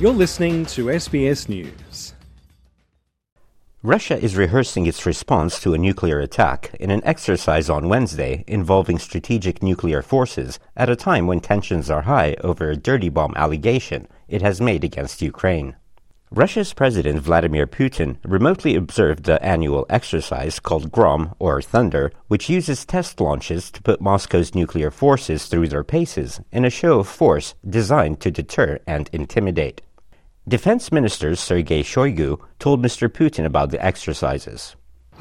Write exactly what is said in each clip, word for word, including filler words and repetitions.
You're listening to S B S News. Russia is rehearsing its response to a nuclear attack in an exercise on Wednesday involving strategic nuclear forces at a time when tensions are high over a dirty bomb allegation it has made against Ukraine. Russia's President Vladimir Putin remotely observed the annual exercise called Grom, or Thunder, which uses test launches to put Moscow's nuclear forces through their paces in a show of force designed to deter and intimidate. Defense Minister Sergei Shoigu told Mister Putin about the exercises.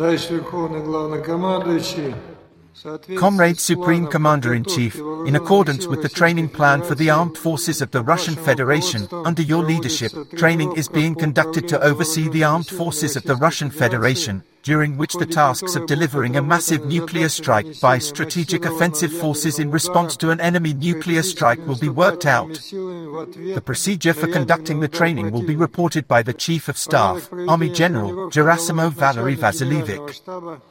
Comrade Supreme Commander-in-Chief, in accordance with the training plan for the armed forces of the Russian Federation, under your leadership, training is being conducted to oversee the armed forces of the Russian Federation, during which the tasks of delivering a massive nuclear strike by strategic offensive forces in response to an enemy nuclear strike will be worked out. The procedure for conducting the training will be reported by the Chief of Staff, Army General Gerasimov Valery Vasilevich.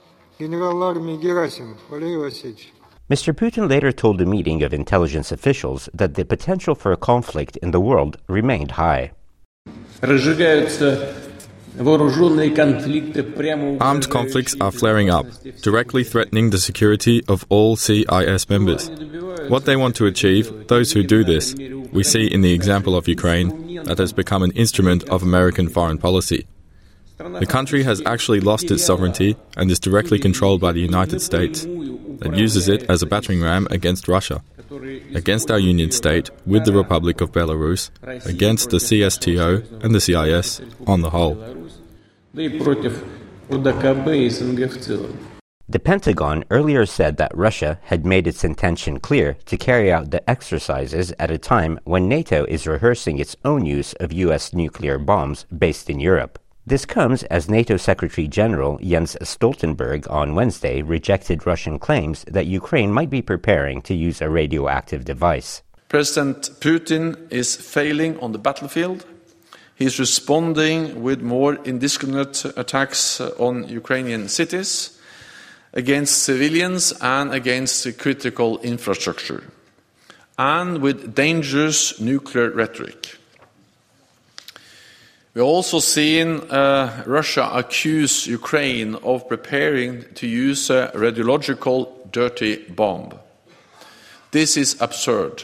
Mister Putin later told a meeting of intelligence officials that the potential for a conflict in the world remained high. Armed conflicts are flaring up, directly threatening the security of all C I S members. What they want to achieve, those who do this, we see in the example of Ukraine, that has become an instrument of American foreign policy. The country has actually lost its sovereignty and is directly controlled by the United States, that uses it as a battering ram against Russia, against our union state with the Republic of Belarus, against the C S T O and the C I S on the whole. The Pentagon earlier said that Russia had made its intention clear to carry out the exercises at a time when NATO is rehearsing its own use of U S nuclear bombs based in Europe. This comes as NATO Secretary-General Jens Stoltenberg on Wednesday rejected Russian claims that Ukraine might be preparing to use a radioactive device. President Putin is failing on the battlefield. He is responding with more indiscriminate attacks on Ukrainian cities, against civilians and against critical infrastructure, and with dangerous nuclear rhetoric. We are also seeing uh, Russia accuse Ukraine of preparing to use a radiological dirty bomb. This is absurd.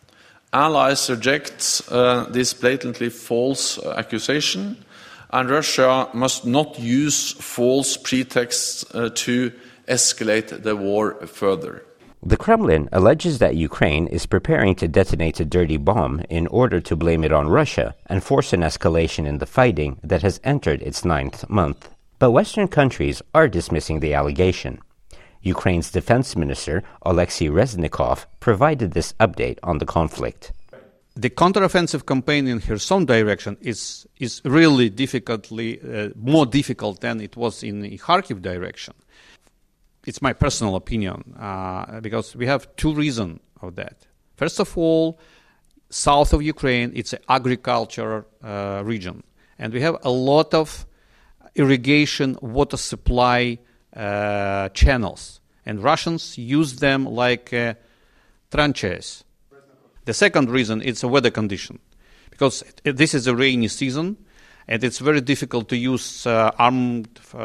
Allies reject uh, this blatantly false accusation, and Russia must not use false pretexts uh, to escalate the war further. The Kremlin alleges that Ukraine is preparing to detonate a dirty bomb in order to blame it on Russia and force an escalation in the fighting that has entered its ninth month. But Western countries are dismissing the allegation. Ukraine's defense minister, Oleksiy Reznikov, provided this update on the conflict. The counteroffensive campaign in Kherson direction is, is really difficultly, uh, more difficult than it was in the Kharkiv direction. It's my personal opinion, uh, because we have two reasons of that. First of all, south of Ukraine, it's an agricultural uh, region, and we have a lot of irrigation water supply uh, channels, and Russians use them like uh, tranches. The second reason, it's a weather condition, because this is a rainy season, and it's very difficult to use uh, armed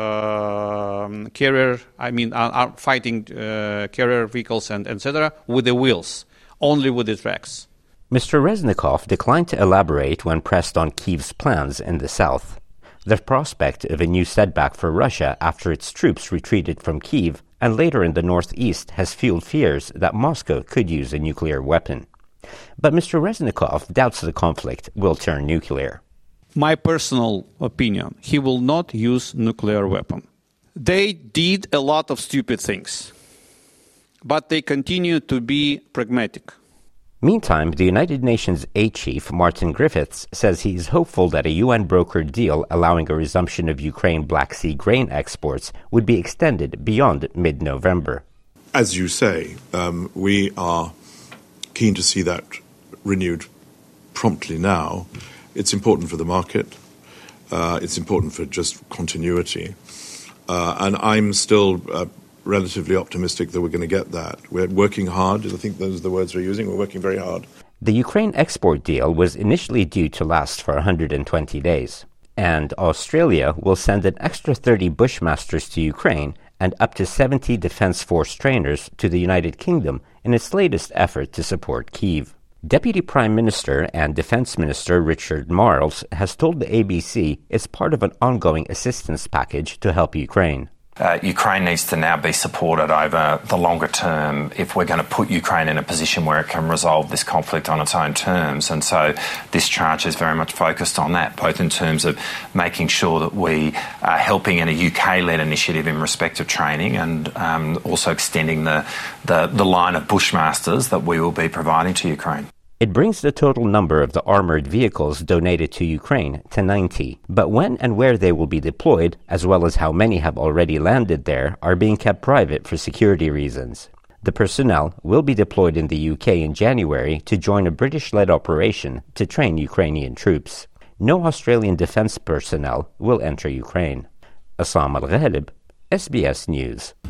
uh, carrier, I mean, uh, fighting uh, carrier vehicles and et cetera with the wheels, only with the tracks. Mister Reznikov declined to elaborate when pressed on Kyiv's plans in the south. The prospect of a new setback for Russia after its troops retreated from Kyiv and later in the northeast has fueled fears that Moscow could use a nuclear weapon. But Mister Reznikov doubts the conflict will turn nuclear. My personal opinion, he will not use nuclear weapon. They did a lot of stupid things, but they continue to be pragmatic. Meantime, the United Nations aid chief, Martin Griffiths, says he is hopeful that a U N-brokered deal allowing a resumption of Ukraine Black Sea grain exports would be extended beyond mid-November. As you say, um, we are keen to see that renewed promptly now. It's important for the market. Uh, it's important for just continuity. Uh, and I'm still uh, relatively optimistic that we're going to get that. We're working hard. I think those are the words we're using. We're working very hard. The Ukraine export deal was initially due to last for one hundred twenty days, and Australia will send an extra thirty Bushmasters to Ukraine and up to seventy Defence Force trainers to the United Kingdom in its latest effort to support Kyiv. Deputy Prime Minister and Defence Minister Richard Marles has told the A B C it's part of an ongoing assistance package to help Ukraine. Uh, Ukraine needs to now be supported over the longer term if we're going to put Ukraine in a position where it can resolve this conflict on its own terms. And so this charge is very much focused on that, both in terms of making sure that we are helping in a U K-led initiative in respect of training and um, also extending the, the, the line of Bushmasters that we will be providing to Ukraine. It brings the total number of the armored vehicles donated to Ukraine to ninety, but when and where they will be deployed, as well as how many have already landed there, are being kept private for security reasons. The personnel will be deployed in the U K in January to join a British-led operation to train Ukrainian troops. No Australian defence personnel will enter Ukraine. Assam Al-Ghalib, S B S News.